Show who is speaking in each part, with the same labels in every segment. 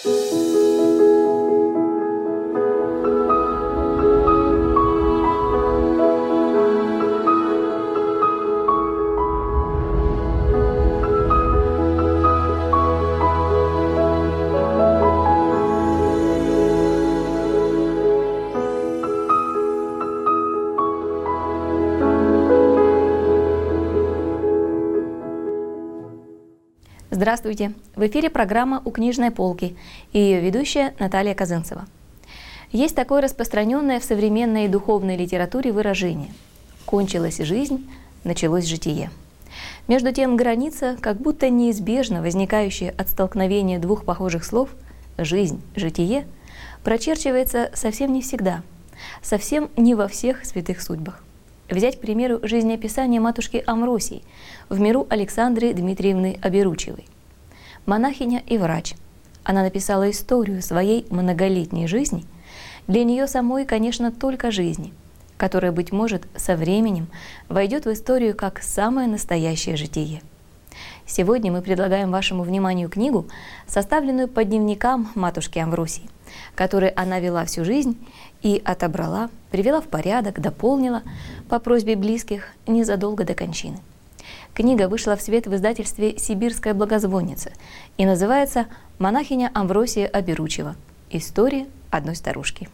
Speaker 1: Здравствуйте! В эфире программа «У книжной полки» и ее ведущая Наталья Казынцева. Есть такое распространенное в современной духовной литературе выражение «кончилась жизнь, началось житие». Между тем, граница, как будто неизбежно возникающая от столкновения двух похожих слов «жизнь», «житие», прочерчивается совсем не всегда, совсем не во всех святых судьбах. Взять, к примеру, жизнеописание матушки Амвросии в миру Александры Дмитриевны Оберучевой. Монахиня и врач. Она написала историю своей многолетней жизни, для нее самой, конечно, только жизни, которая, быть может, со временем войдет в историю как самое настоящее житие. Сегодня мы предлагаем вашему вниманию книгу, составленную по дневникам матушки Амвросии, которые она вела всю жизнь и отобрала, привела в порядок, дополнила по просьбе близких незадолго до кончины. Книга вышла в свет в издательстве «Сибирская благозвонница» и называется «Монахиня Амвросия Оберучева. История одной старушки».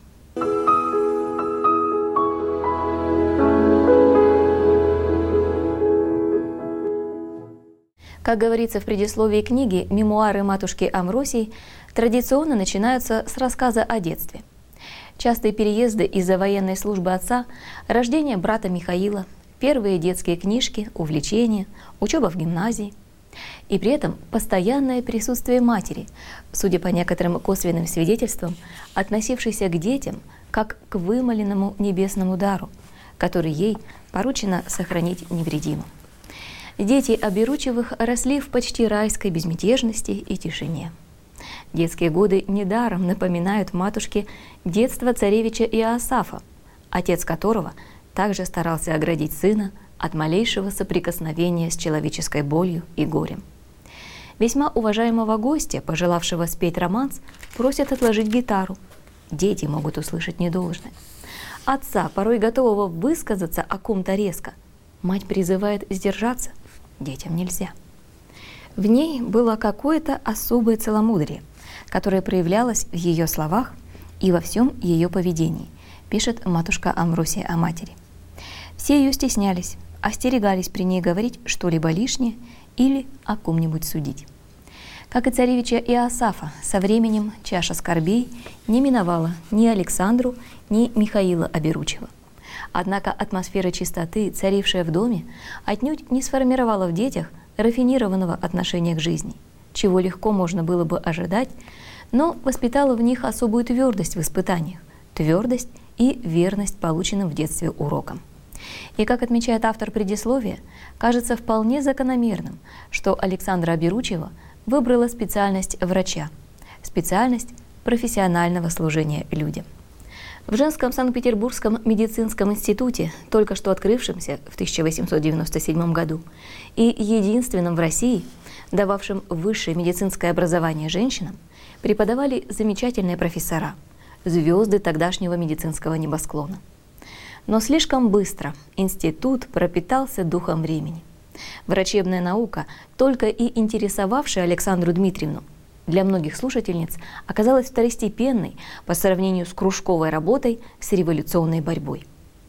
Speaker 1: Как говорится в предисловии книги, мемуары матушки Амвросии традиционно начинаются с рассказа о детстве. Частые переезды из-за военной службы отца, рождение брата Михаила, первые детские книжки, увлечения, учеба в гимназии. И при этом постоянное присутствие матери, судя по некоторым косвенным свидетельствам, относившейся к детям как к вымоленному небесному дару, который ей поручено сохранить невредимым. Дети Оберучевых росли в почти райской безмятежности и тишине. Детские годы недаром напоминают матушке детство царевича Иоасафа, отец которого также старался оградить сына от малейшего соприкосновения с человеческой болью и горем. Весьма уважаемого гостя, пожелавшего спеть романс, просят отложить гитару. Дети могут услышать недолжное. Отца, порой готового высказаться о ком-то резко, мать призывает сдержаться. Детям нельзя. В ней было какое-то особое целомудрие, которое проявлялось в ее словах и во всем ее поведении, пишет матушка Амвросия о матери. Все ее стеснялись, остерегались при ней говорить что-либо лишнее или о ком-нибудь судить. Как и царевича Иоасафа, со временем чаша скорбей не миновала ни Александру, ни Михаила Оберучева. Однако атмосфера чистоты, царившая в доме, отнюдь не сформировала в детях рафинированного отношения к жизни, чего легко можно было бы ожидать, но воспитала в них особую твердость в испытаниях, твердость и верность полученным в детстве урокам. И, как отмечает автор предисловия, кажется вполне закономерным, что Александра Оберучева выбрала специальность врача, специальность профессионального служения людям. В Женском Санкт-Петербургском медицинском институте, только что открывшемся в 1897 году, и единственном в России, дававшем высшее медицинское образование женщинам, преподавали замечательные профессора, звезды тогдашнего медицинского небосклона. Но слишком быстро институт пропитался духом времени. Врачебная наука, только и интересовавшая Александру Дмитриевну, для многих слушательниц оказалась второстепенной по сравнению с кружковой работой с революционной борьбой.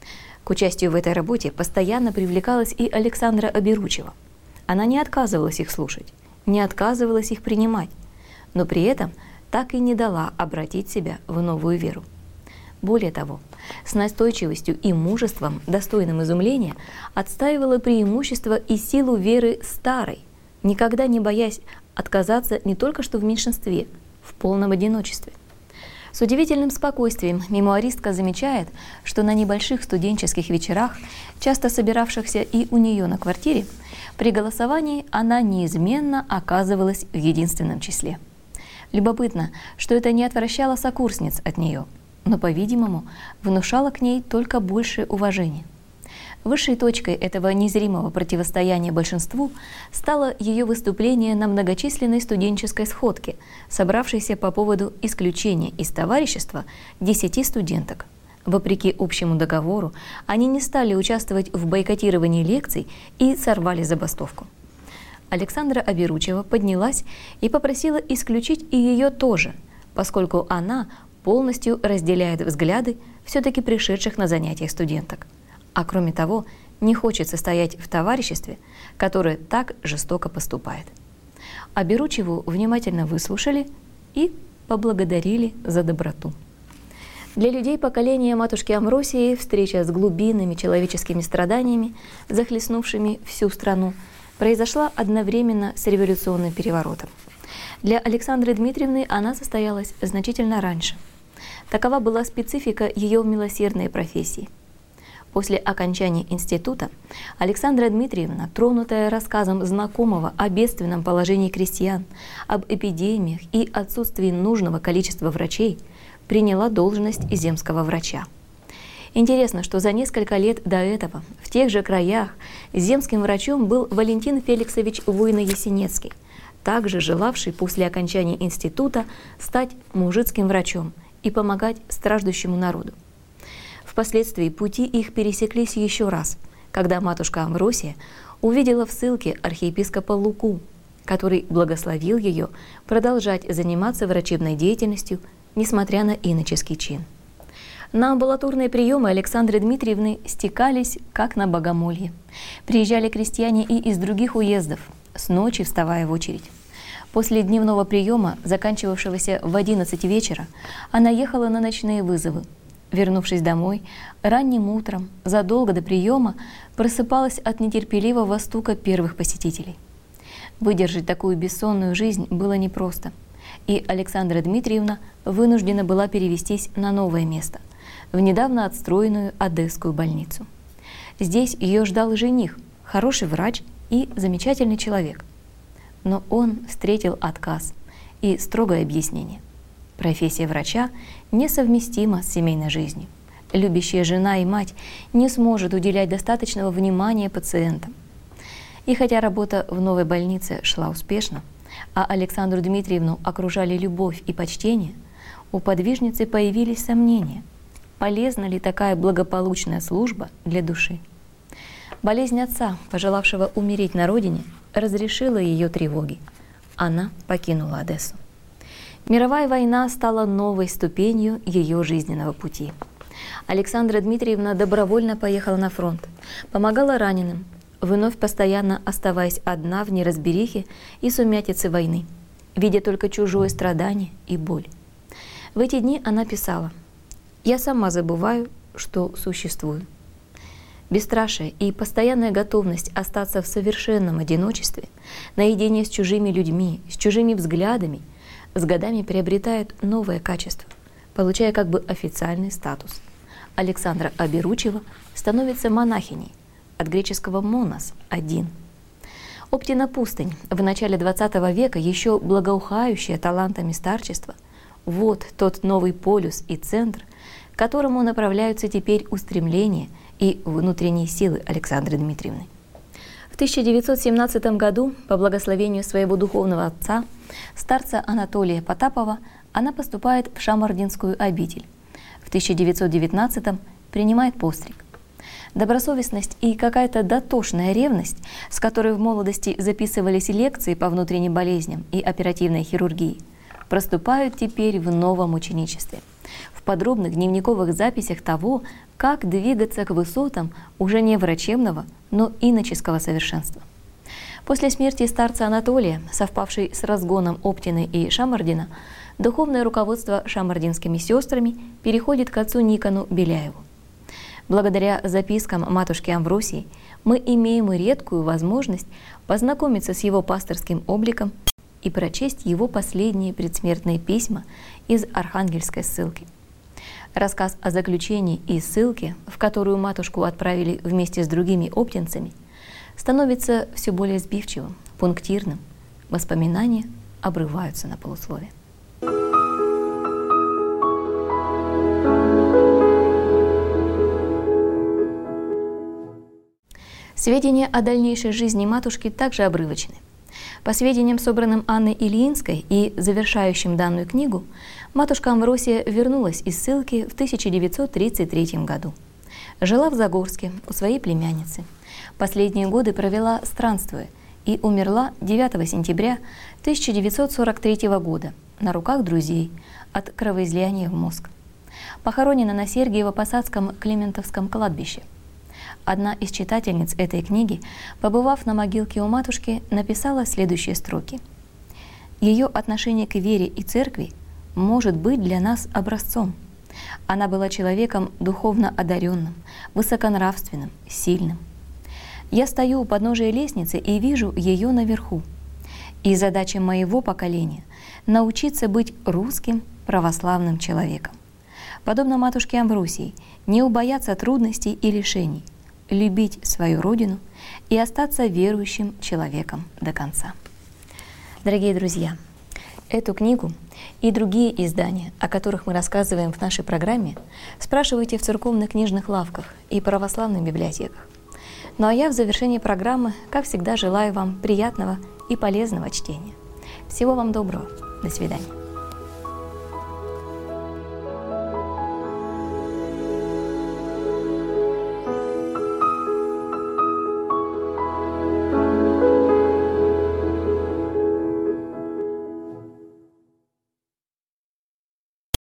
Speaker 1: К участию в этой работе постоянно привлекалась и Александра Оберучева. Она не отказывалась их слушать, не отказывалась их принимать, но при этом так и не дала обратить себя в новую веру. Более того, с настойчивостью и мужеством, достойным изумления, отстаивала преимущество и силу веры старой, никогда не боясь отказаться не только что в меньшинстве, в полном одиночестве. С удивительным спокойствием мемуаристка замечает, что на небольших студенческих вечерах, часто собиравшихся и у нее на квартире, при голосовании она неизменно оказывалась в единственном числе. Любопытно, что это не отвращало сокурсниц от нее, но, по-видимому, внушало к ней только большее уважение. Высшей точкой этого незримого противостояния большинству стало ее выступление на многочисленной студенческой сходке, собравшейся по поводу исключения из товарищества 10 студенток. Вопреки общему договору, они не стали участвовать в бойкотировании лекций и сорвали забастовку. Александра Оберучева поднялась и попросила исключить и ее тоже, поскольку она полностью разделяет взгляды все-таки пришедших на занятия студенток. А кроме того, не хочет состоять в товариществе, которое так жестоко поступает. Оберучеву внимательно выслушали и поблагодарили за доброту. Для людей поколения матушки Амвросии встреча с глубинными человеческими страданиями, захлестнувшими всю страну, произошла одновременно с революционным переворотом. Для Александры Дмитриевны она состоялась значительно раньше. Такова была специфика ее милосердной профессии. После окончания института Александра Дмитриевна, тронутая рассказом знакомого о бедственном положении крестьян, об эпидемиях и отсутствии нужного количества врачей, приняла должность земского врача. Интересно, что за несколько лет до этого в тех же краях земским врачом был Валентин Феликсович Войно-Ясенецкий, также желавший после окончания института стать мужицким врачом и помогать страждущему народу. Впоследствии пути их пересеклись еще раз, когда матушка Амвросия увидела в ссылке архиепископа Луку, который благословил ее продолжать заниматься врачебной деятельностью, несмотря на иноческий чин. На амбулаторные приемы Александры Дмитриевны стекались, как на богомолье. Приезжали крестьяне и из других уездов, с ночи вставая в очередь. После дневного приема, заканчивавшегося в 11 вечера, она ехала на ночные вызовы. Вернувшись домой, ранним утром, задолго до приема, просыпалась от нетерпеливого стука первых посетителей. Выдержать такую бессонную жизнь было непросто, и Александра Дмитриевна вынуждена была перевестись на новое место, в недавно отстроенную Одесскую больницу. Здесь ее ждал жених, хороший врач и замечательный человек. Но он встретил отказ и строгое объяснение. Профессия врача несовместима с семейной жизнью. Любящая жена и мать не сможет уделять достаточного внимания пациентам. И хотя работа в новой больнице шла успешно, а Александру Дмитриевну окружали любовь и почтение, у подвижницы появились сомнения, полезна ли такая благополучная служба для души. Болезнь отца, пожелавшего умереть на родине, разрешила ее тревоги. Она покинула Одессу. Мировая война стала новой ступенью ее жизненного пути. Александра Дмитриевна добровольно поехала на фронт, помогала раненым, вновь постоянно оставаясь одна в неразберихе и сумятице войны, видя только чужое страдание и боль. В эти дни она писала: «Я сама забываю, что существую». Бесстрашие и постоянная готовность остаться в совершенном одиночестве, наедине с чужими людьми, с чужими взглядами, с годами приобретает новое качество, получая как бы официальный статус. Александра Оберучева становится монахиней, от греческого «монос» – «один». Оптина пустынь, в начале XX века еще благоухающая талантами старчества, вот тот новый полюс и центр, к которому направляются теперь устремления и внутренние силы Александры Дмитриевны. В 1917 году, по благословению своего духовного отца, старца Анатолия Потапова, она поступает в Шамардинскую обитель. В 1919 принимает постриг. Добросовестность и какая-то дотошная ревность, с которой в молодости записывались лекции по внутренним болезням и оперативной хирургии, проступают теперь в новом ученичестве, в подробных дневниковых записях того, как двигаться к высотам уже не врачебного, но иноческого совершенства. После смерти старца Анатолия, совпавшей с разгоном Оптины и Шамардина, духовное руководство шамардинскими сестрами переходит к отцу Никону Беляеву. Благодаря запискам матушки Амвросии мы имеем редкую возможность познакомиться с его пасторским обликом и прочесть его последние предсмертные письма из Архангельской ссылки. Рассказ о заключении и ссылке, в которую матушку отправили вместе с другими оптинцами, становится все более сбивчивым, пунктирным. Воспоминания обрываются на полуслове. Сведения о дальнейшей жизни матушки также обрывочны. По сведениям, собранным Анной Ильинской и завершающим данную книгу, матушка Амвросия вернулась из ссылки в 1933 году. Жила в Загорске у своей племянницы. Последние годы провела странствуя и умерла 9 сентября 1943 года на руках друзей от кровоизлияния в мозг. Похоронена на Сергиево-Посадском Климентовском кладбище. Одна из читательниц этой книги, побывав на могилке у матушки, написала следующие строки. «Ее отношение к вере и церкви может быть для нас образцом. Она была человеком духовно одаренным, высоконравственным, сильным. Я стою у подножия лестницы и вижу ее наверху. И задача моего поколения — научиться быть русским православным человеком. Подобно матушке Амвросии, не убояться трудностей и лишений, любить свою родину и остаться верующим человеком до конца». Дорогие друзья, эту книгу и другие издания, о которых мы рассказываем в нашей программе, спрашивайте в церковных книжных лавках и православных библиотеках. Ну а я в завершении программы, как всегда, желаю вам приятного и полезного чтения. Всего вам доброго. До свидания.